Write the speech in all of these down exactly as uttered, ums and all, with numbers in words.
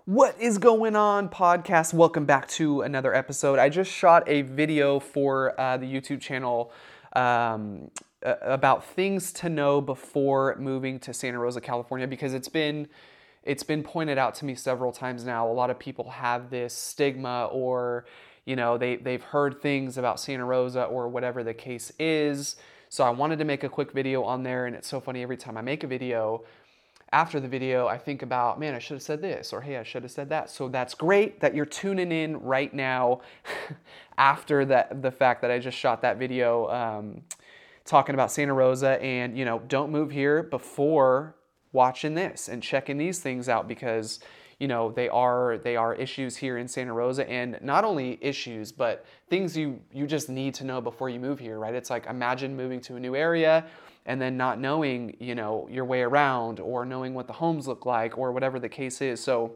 What is going on, podcast? Welcome back to another episode. I just shot a video for uh, the YouTube channel um, about things to know before moving to Santa Rosa, California, because it's been it's been pointed out to me several times now. A lot of people have this stigma, or you know, they they've heard things about Santa Rosa or whatever the case is. So I wanted to make a quick video on there, and it's so funny every time I make a video. After the video, I think about, man, I should have said this, or hey, I should have said that. So that's great that you're tuning in right now after that, the fact that I just shot that video um, talking about Santa Rosa. And, you know, don't move here before watching this and checking these things out, because, you know, they are they are issues here in Santa Rosa, and not only issues, but things you, you just need to know before you move here, right? It's like, imagine moving to a new area and then not knowing, you know, your way around, or knowing what the homes look like, or whatever the case is. So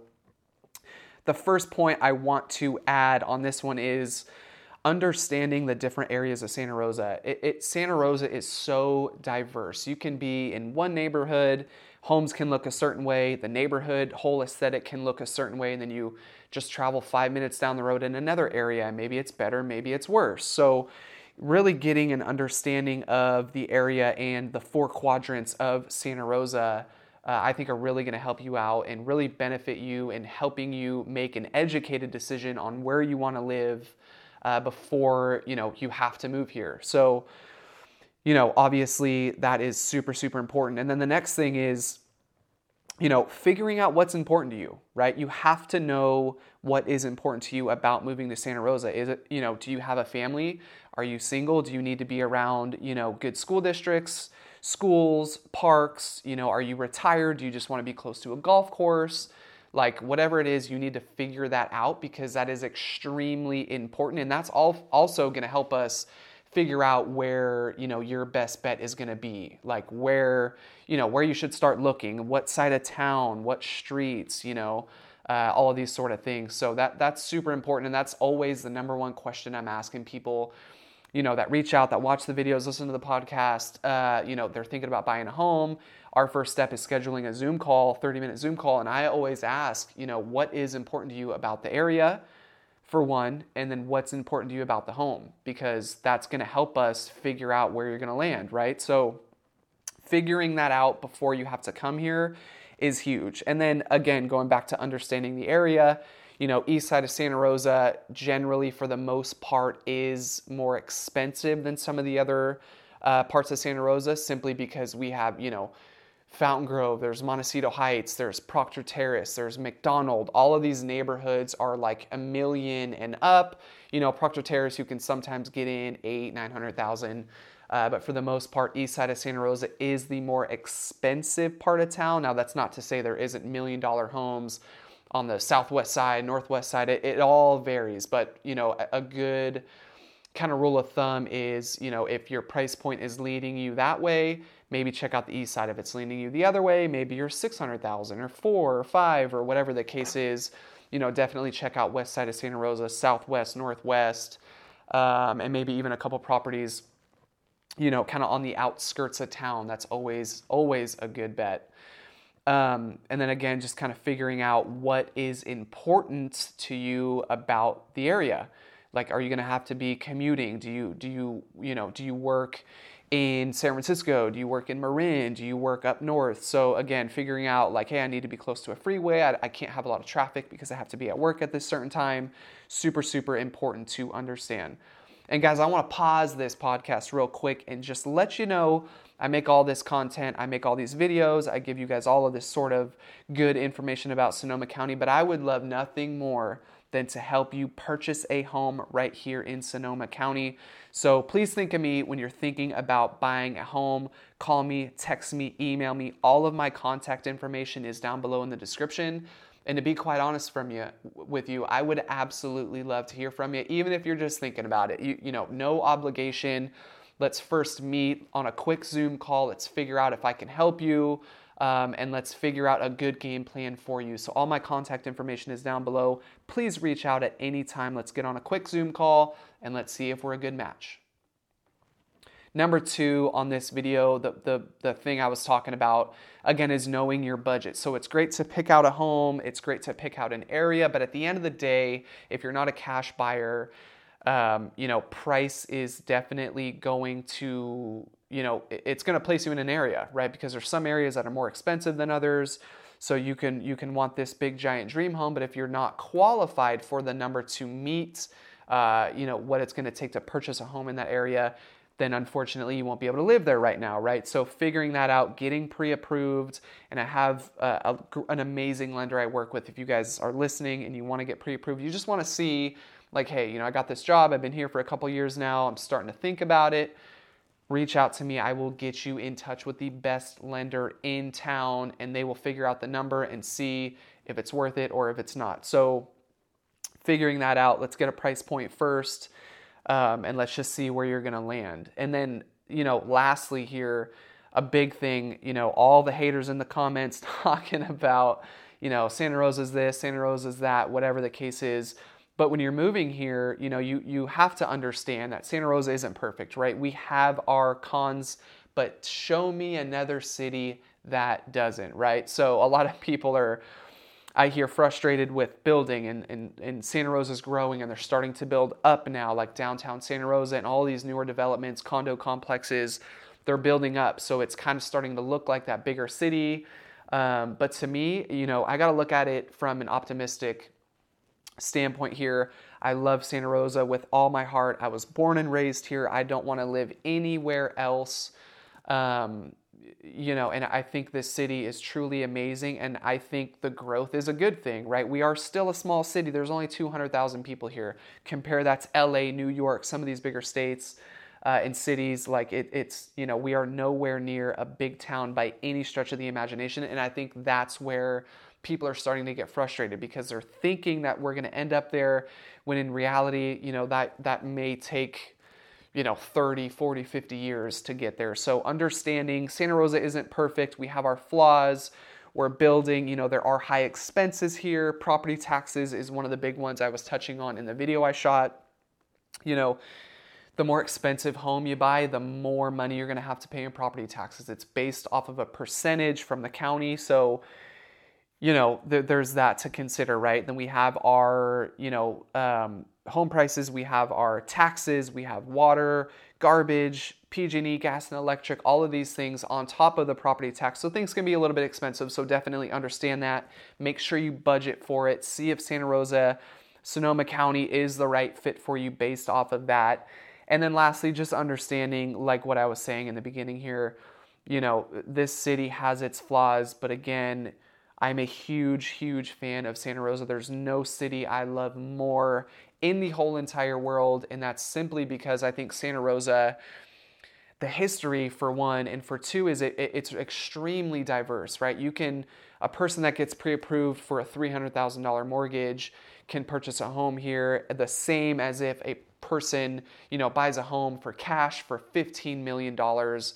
the first point I want to add on this one is understanding the different areas of Santa Rosa. It, it, Santa Rosa is so diverse. You can be in one neighborhood, homes can look a certain way, the neighborhood whole aesthetic can look a certain way, and then you just travel five minutes down the road in another area, and maybe it's better, maybe it's worse. So really getting an understanding of the area and the four quadrants of Santa Rosa, uh, I think are really going to help you out and really benefit you in helping you make an educated decision on where you want to live uh, before, you know, you have to move here. So, you know, obviously that is super, super important. And then the next thing is, you know, figuring out what's important to you, right? You have to know what is important to you about moving to Santa Rosa. Is it, you know, do you have a family? Are you single? Do you need to be around, you know, good school districts, schools, parks? You know, are you retired? Do you just want to be close to a golf course? Like, whatever it is, you need to figure that out, because that is extremely important. And that's all also going to help us figure out where, you know, your best bet is going to be, like where, you know, where you should start looking, what side of town, what streets, you know, uh, all of these sort of things. So that that's super important. And that's always the number one question I'm asking people, you know, that reach out, that watch the videos, listen to the podcast, uh, you know, they're thinking about buying a home. Our first step is scheduling a Zoom call, thirty minute Zoom call. And I always ask, you know, what is important to you about the area, for one, and then what's important to you about the home, because that's going to help us figure out where you're going to land, right? So figuring that out before you have to come here is huge. And then again, going back to understanding the area, you know, east side of Santa Rosa generally for the most part is more expensive than some of the other uh, parts of Santa Rosa, simply because we have, you know, Fountain Grove, there's Montecito Heights, there's Proctor Terrace, there's McDonald. All of these neighborhoods are like a million and up. You know, Proctor Terrace, you can sometimes get in eight, nine hundred thousand. Uh, but for the most part, east side of Santa Rosa is the more expensive part of town. Now, that's not to say there isn't million dollar homes on the southwest side, northwest side. It, it all varies. But, you know, a, a good kind of rule of thumb is, you know, if your price point is leading you that way, maybe check out the east side. If it's leaning you the other way, maybe you're six hundred thousand or four or five or whatever the case is. You know, definitely check out west side of Santa Rosa, southwest, northwest, um, and maybe even a couple properties, you know, kind of on the outskirts of town. That's always, always a good bet. Um, and then again, just kind of figuring out what is important to you about the area. Like, are you going to have to be commuting? Do you, do you, you know, do you work in San Francisco? Do you work in Marin? Do you work up north? So again, figuring out like, hey, I need to be close to a freeway. I, I can't have a lot of traffic because I have to be at work at this certain time. Super, super important to understand. And guys, I want to pause this podcast real quick and just let you know, I make all this content. I make all these videos. I give you guys all of this sort of good information about Sonoma County, but I would love nothing more than to help you purchase a home right here in Sonoma County. So please think of me when you're thinking about buying a home. Call me, text me, email me. All of my contact information is down below in the description. And to be quite honest from you, with you, I would absolutely love to hear from you, even if you're just thinking about it. You, you know, no obligation. Let's first meet on a quick Zoom call. Let's figure out if I can help you. Um, and let's figure out a good game plan for you. So all my contact information is down below. Please reach out at any time. Let's get on a quick Zoom call and let's see if we're a good match. Number two on this video, the, the, the thing I was talking about, again, is knowing your budget. So it's great to pick out a home, it's great to pick out an area, but at the end of the day, if you're not a cash buyer, um, you know, price is definitely going to, you know, it's going to place you in an area, right? Because there's some areas that are more expensive than others. So you can you can want this big giant dream home, but if you're not qualified for the number to meet, uh, you know, what it's going to take to purchase a home in that area, then unfortunately you won't be able to live there right now, right? So figuring that out, getting pre-approved, and I have a, a, an amazing lender I work with. If you guys are listening and you want to get pre-approved, you just want to see, like, hey, you know, I got this job, I've been here for a couple years now, I'm starting to think about it. Reach out to me. I will get you in touch with the best lender in town, and they will figure out the number and see if it's worth it or if it's not. So figuring that out, let's get a price point first, um, and let's just see where you're going to land. And then, you know, lastly here, a big thing, you know, all the haters in the comments talking about, you know, Santa Rosa's this, Santa Rosa's that, whatever the case is. But when you're moving here, you know, you, you have to understand that Santa Rosa isn't perfect, right? We have our cons, but show me another city that doesn't, right? So a lot of people are, I hear, frustrated with building, and, and, and Santa Rosa's growing, and they're starting to build up now, like downtown Santa Rosa and all these newer developments, condo complexes, they're building up. So it's kind of starting to look like that bigger city. Um, but to me, you know, I got to look at it from an optimistic standpoint here. I love Santa Rosa with all my heart. I was born and raised here. I don't want to live anywhere else. Um, you know, and I think this city is truly amazing, and I think the growth is a good thing, right? We are still a small city. There's only two hundred thousand people here. Compare that to L A, New York, some of these bigger states uh, and cities. Like it, it's, you know, we are nowhere near a big town by any stretch of the imagination, and I think that's where people are starting to get frustrated, because they're thinking that we're going to end up there, when in reality, you know, that that may take, you know, thirty, forty, fifty years to get there. So understanding Santa Rosa isn't perfect. We have our flaws. We're building, you know, there are high expenses here. Property taxes is one of the big ones I was touching on in the video I shot. You know, the more expensive home you buy, the more money you're going to have to pay in property taxes. It's based off of a percentage from the county. So, you know, there, there's that to consider, right? Then we have our, you know, um, home prices, we have our taxes, we have water, garbage, P G and E, gas and electric, all of these things on top of the property tax. So things can be a little bit expensive, so definitely understand that. Make sure you budget for it. See if Santa Rosa, Sonoma County is the right fit for you based off of that. And then lastly, just understanding, like what I was saying in the beginning here, you know, this city has its flaws, but again, I'm a huge, huge fan of Santa Rosa. There's no city I love more in the whole entire world, and that's simply because I think Santa Rosa, the history for one, and for two is it, it's extremely diverse, right? You can, a person that gets pre-approved for a three hundred thousand dollars mortgage can purchase a home here, the same as if a person, you know, buys a home for cash for fifteen million dollars.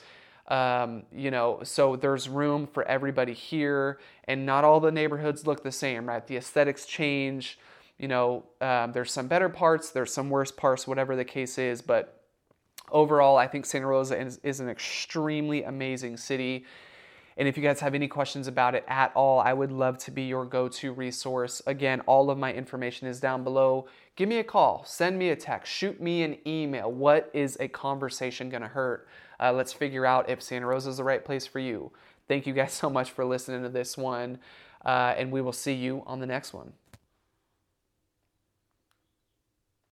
Um, you know, so there's room for everybody here, and not all the neighborhoods look the same, right? The aesthetics change, you know, um, there's some better parts, there's some worse parts, whatever the case is, but overall, I think Santa Rosa is, is an extremely amazing city. And if you guys have any questions about it at all, I would love to be your go-to resource. Again, all of my information is down below. Give me a call, send me a text, shoot me an email. What is a conversation gonna hurt? Uh, let's figure out if Santa Rosa is the right place for you. Thank you guys so much for listening to this one, uh, and we will see you on the next one.